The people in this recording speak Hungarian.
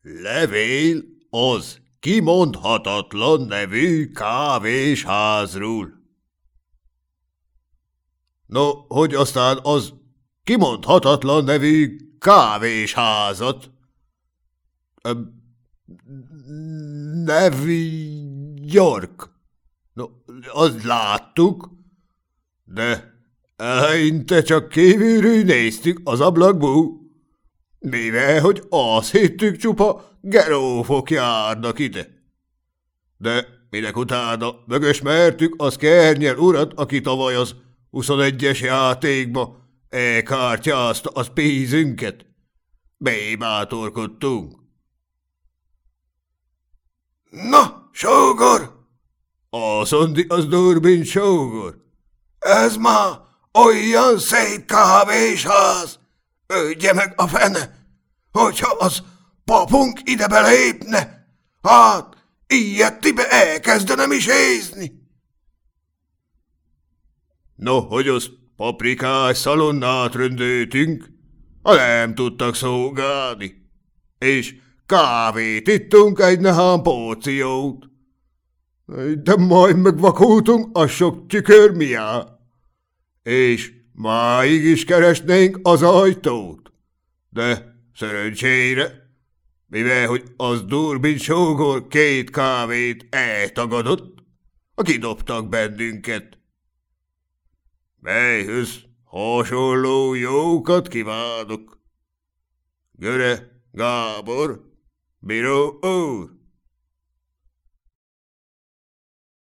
Levél az kimondhatatlan nevű kávésházról. No, hogy aztán az kimondhatatlan nevű kávésházat. Nevű York. No, azt láttuk, de eleinte csak kívülről néztük az ablakból, mivel hogy azt hittük csupa gerófok járnak ide. De minek utána megismertük az Kernyel urat, aki tavaly az 21-es játékba elkártyázta az pénzünket. Bébátorkodtunk. Na, sógor! Azt az Durbin sógor. Ez már olyan szép kávésház! Ödje meg a fene, hogyha az papunk ide belépne, hát ilyet tibe elkezdenem is ézni. No, hogy azt paprikás szalonnát röndöltünk, ha nem tudtak szolgálni, és kávét ittunk egy nehán porciót. De majd megvakultunk a sok tükör miatt, és máig is keresnénk az ajtót. De szerencsére, mivel hogy az Durbin sógor 2 kávét eltagadott, kidobtak bennünket. Melyhöz hasonló jókat kívánok. Göre Gábor, bíró úr!